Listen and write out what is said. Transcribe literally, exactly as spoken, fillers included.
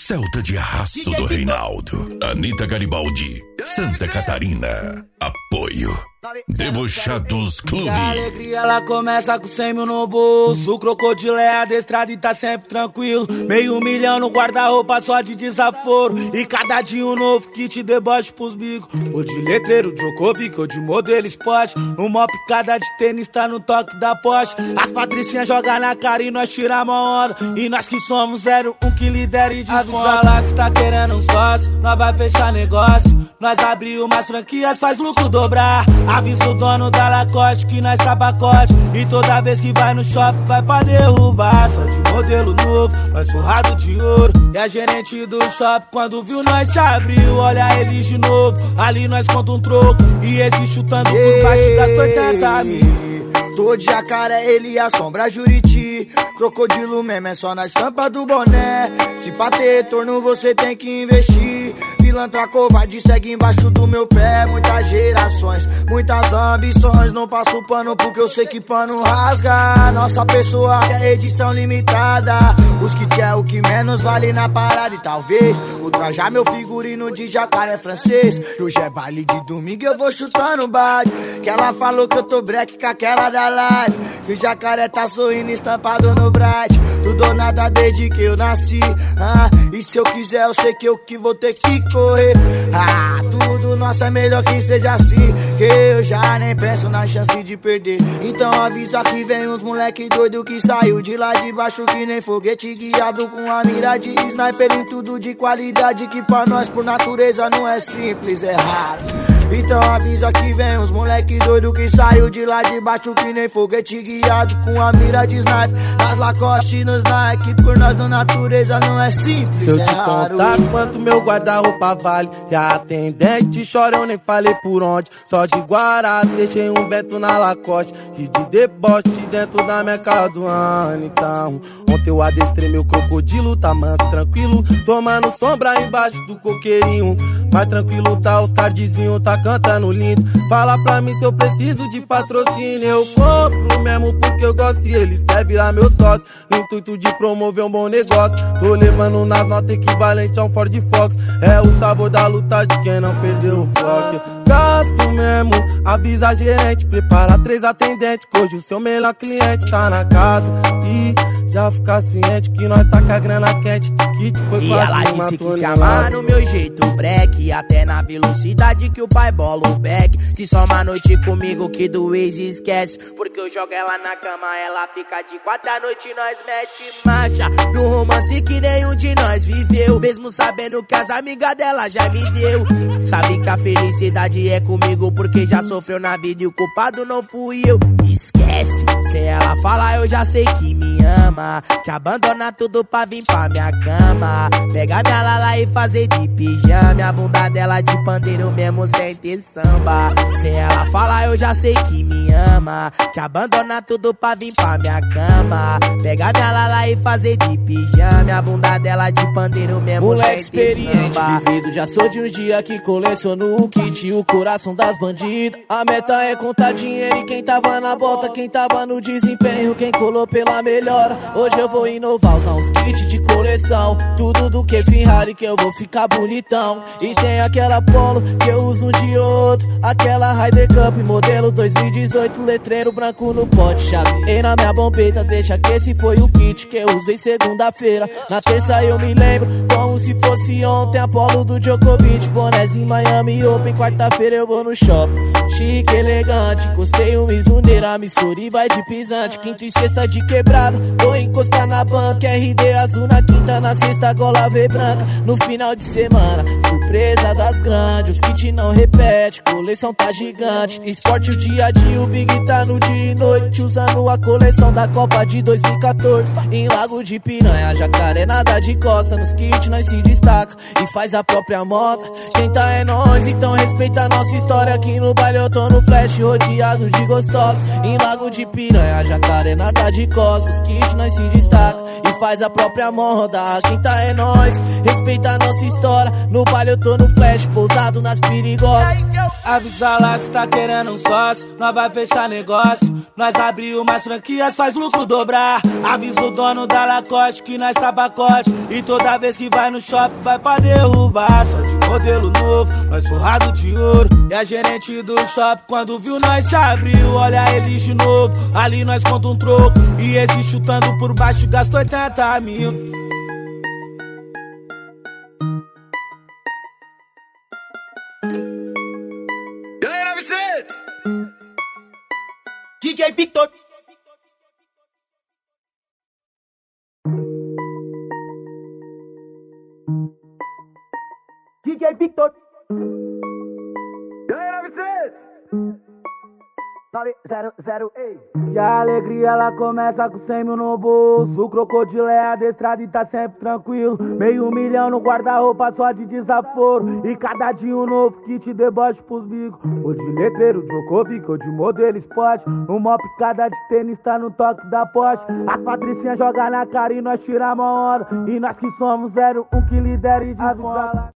Celta de Arrasto do Reinaldo, Anitta Garibaldi, Santa Catarina. Apoio Debochados Clube. A alegria ela começa com cem mil no bolso. O crocodilo é adestrado e tá sempre tranquilo. Meio milhão no guarda-roupa só de desaforo. E cada dia um novo kit deboche pros bicos. Ou de letreiro, Djokovic, ou de modelo esporte. Uma picada de tênis tá no toque da Porsche. As patricinhas jogam na cara e nós tiramos a onda. E nós que somos zero, um que lidera e desmonta. Lá se tá querendo um sócio, nós vai fechar negócio. Nós abrir umas franquias, faz lucro dobrar. Avisa o dono da Lacoste que nós tá pacote. E toda vez que vai no shopping vai pra derrubar. Só de modelo novo, nós surrado de ouro. E a gerente do shopping quando viu nós se abriu. Olha eles de novo, ali nós conta um troco. E esse chutando por baixo gastou oitenta mil. Tô de jacaré, ele assombra Juriti. Crocodilo mesmo é só na estampa do boné. Se pra ter retorno você tem que investir. Pilantra covarde segue embaixo do meu pé. Muitas gerações, muitas ambições. Não passo pano porque eu sei que pano rasga. Nossa pessoa é edição limitada. Os kits é o que menos vale na parada. E talvez ultrajar meu figurino de jacaré francês. Que hoje é baile de domingo eu vou chutando baixo. Que ela falou que eu tô break com aquela da live. Que o jacaré tá sorrindo estampado no bright. Tudo ou nada desde que eu nasci. Ah, e se eu quiser eu sei que eu que vou ter que correr. Ah, tudo nosso é melhor que seja assim. Que eu já nem penso na chance de perder. Então avisa que vem uns moleque doido que saiu de lá de baixo que nem foguete guiado com a mira de sniper em tudo de qualidade. Que pra nós por natureza não é simples, é raro. Então avisa que vem uns moleque doido que saiu de lá de baixo que nem foguete guiado com a mira de sniper. As Lacoste nos Nike, por nós na natureza não é simples, se eu é te raro. contar quanto meu guarda-roupa vale, e a atendente chora, eu nem falei por onde. Só de Guará, deixei um vento na Lacoste e de deboche dentro da minha casa do ano. Então, ontem eu adestrei meu crocodilo, tá manso, tranquilo, tomando sombra embaixo do coqueirinho. Mais tranquilo tá os cardzinhos, tá cantando lindo. Fala pra mim se eu preciso de patrocínio. Eu compro mesmo porque eu gosto e eles querem virar meu sócio. No intuito de promover um bom negócio. Tô levando nas notas equivalente a um Ford Fox. É o sabor da luta de quem não perdeu o foco. Gasto mesmo, avisa a gerente. Prepara três atendentes, que hoje o seu melhor cliente tá na casa. E já fica ciente que nós tá com a grana quente. De kit foi e quase ela uma disse que tonelada. se amar no meu jeito break, até na velocidade que o pai bola o back. Que só uma noite comigo que do ex esquece. Porque eu jogo ela na cama, ela fica de quatro à noite, nós mete marcha no romance que nenhum de nós viveu. Mesmo sabendo que as amigas dela já me deu. Sabe que a felicidade é comigo porque já sofreu na vida e o culpado não fui eu. Esquece, se ela falar eu já sei que me ama. Que abandona tudo pra vir pra minha cama. Pegar minha lala e fazer de pijama. A bunda dela de pandeiro mesmo sem ter samba. Se ela falar eu já sei que me ama. Que abandona tudo pra vir pra minha cama. Pegar minha lala e fazer de pijama. A bunda dela de pandeiro mesmo moleque sem ter experiente, samba. vivido, já sou de uns dias que coleciono o kit e o coração das bandidas. A meta é contar dinheiro e quem tava na bota, quem tava no desempenho, quem colou pela melhora. Hoje eu vou inovar, usar uns kits de coleção. Tudo do que Ferrari que eu vou ficar bonitão. E tem aquela Polo que eu uso um de outro. Aquela Ryder Cup modelo dois mil e dezoito. Letreiro branco no pote, chavei na minha bombeta. Deixa que esse foi o kit que eu usei segunda-feira. Na terça eu me lembro como se fosse ontem. Apolo do Djokovic, bonézinho Miami Open. Quarta-feira eu vou no shopping, chique, elegante. Encostei um Mizuneira, Missouri vai de pisante. Quinta e sexta de quebrada, vou encostar na banca. R D azul na quinta, na sexta gola V branca. No final de semana, surpresa das grandes. Os kits não repete, coleção tá gigante. Esporte o dia a dia, o Big tá no dia e noite. Usando a coleção da Copa de dois mil e quatorze. Em Lago de Piranha, Jacaré nada de costa. Nos kits nós se destaca e faz a própria moda. Quem tá é nós, então respeita a nossa história. Aqui no baile eu tô no flash, rodeado de gostosos. Em Lago de Piranha, Jacaré nada de costa. Os kits nós se destaca e faz a própria moda. Quem tá é nós, respeita a nossa história. No baile eu tô no flash, pousado nas perigosas. Avisa lá se tá querendo um sócio, nós vai fechar negócio. Nós abriu mais franquias, faz lucro dobrar. Avisa o dono da Lacoste que nós tá pacote. E toda vez que vai no shopping vai pra derrubar. Só de modelo novo, nós forrado de ouro. E a gerente do shopping quando viu nós se abriu. Olha ele de novo, ali nós conta um troco. E esse chutando por baixo gastou oitenta mil. Galera, Vicente! D J Victor. D J Victor. Galera, Vicente! nove zero zero, ei. E a alegria ela começa com cem mil no bolso. O crocodilo é adestrado e tá sempre tranquilo. Meio milhão no guarda-roupa só de desaforo. E cada dia um novo que te deboche pros bicos. Ou de letreiro, Djokovic, ou de modelo esporte. Uma picada de tênis tá no toque da poste. As patricinhas jogam na cara e nós tiramos a onda. E nós que somos zero um que lidera e descola.